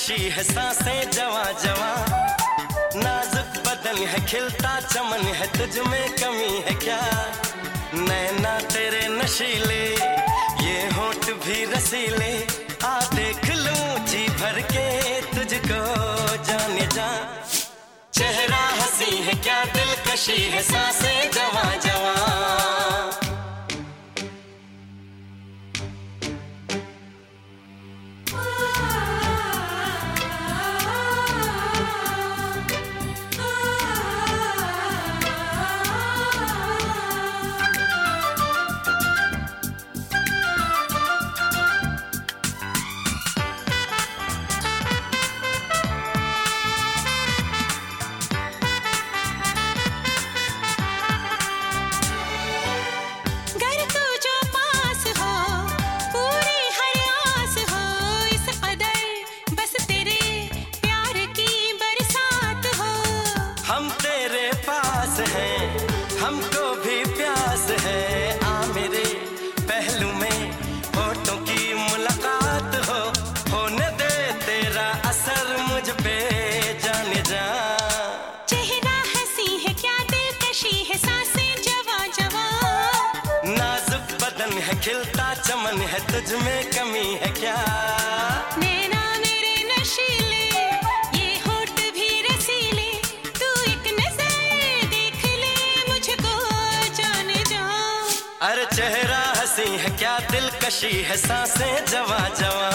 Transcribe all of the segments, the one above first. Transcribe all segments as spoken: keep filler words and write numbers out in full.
दिलकशी है सांसें जवा जवा, नाजुक बदन है खिलता चमन है, तुझ में कमी है क्या? नैना तेरे नशीले, ये होठ भी रसीले, आ देख लूं जी भर के तुझको जाने जा। चेहरा हंसी है क्या दिलकशी है सांसें जवा जवा। हम तेरे पास हैं, हमको भी प्यास है, आ मेरे पहलू में होठों की मुलाकात हो, होने दे तेरा असर मुझ पे जाने जा। चेहरा हंसी है क्या दिलकशी है सांसें जवा जवा, नाजुक बदन है खिलता चमन है, तुझ में कमी है क्या? नैना मेरे नशीले, ये होठ भी रसीले, तू एक नजर देख ले मुझको जाने जा। अरे चेहरा हंसी है क्या दिलकशी है सांसें जवा जवा।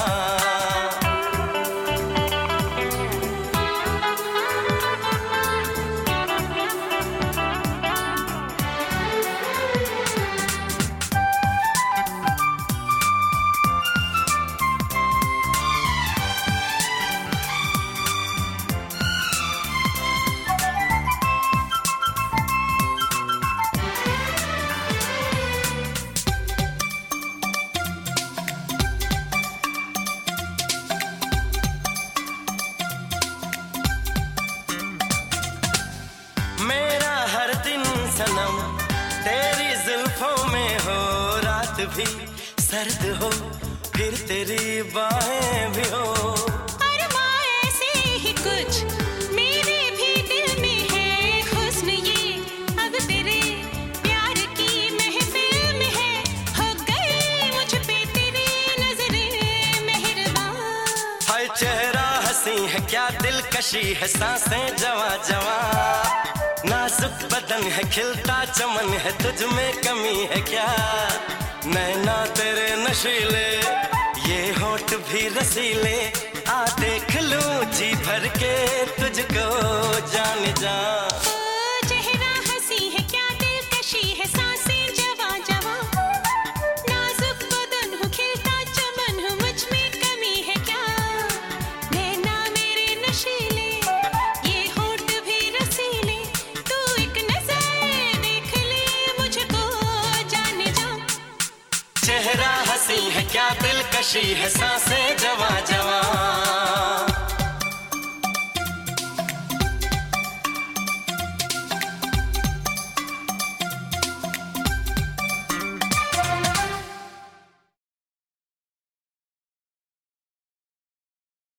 मेरा हर दिन सनम तेरी जुल्फों में हो, रात भी सर्द हो फिर तेरी बाहें भी हो। अरमां ऐसे ही कुछ मेरे भी दिल में है, हुस्न ये अब तेरे प्यार की महफिल में है, हो गई मुझ पे तेरी नजरें मेहरबान। हाय चेहरा हंसी है क्या दिलकशी है सांसें जवा जवा, नाजुक बदन है खिलता चमन है, तुझ में कमी है क्या? नैना तेरे नशीले, ये होठ भी रसीले, आ देख लूं जी भर के तुझको जाने जा। ओ चेहरा हंसी है क्या दिलकशी है सांसें जवा जवा, नाजुक बदन हो खिलता चमन हो, मुझ में कमी है क्या? नैना मेरे नशीले, ये होठ भी रसीले, तू एक नजर देख ले मुझको जाने जा। चेहरा हंसी है क्या दिलकशी है सांसें जवा जवा।